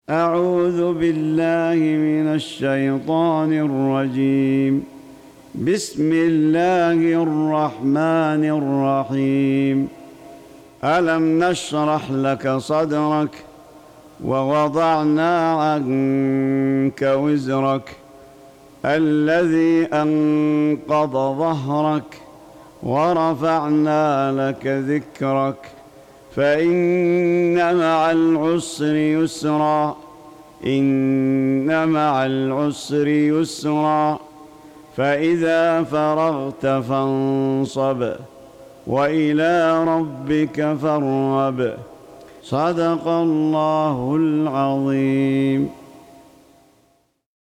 أعوذ بالله من الشيطان الرجيم. بسم الله الرحمن الرحيم. ألم نشرح لك صدرك ووضعنا عنك وزرك الذي أنقض ظهرك ورفعنا لك ذكرك فإن مع العسر يسرا إن مع العسر يسرا فإذا فرغت فانصب وإلى ربك فارغب. صدق الله العظيم.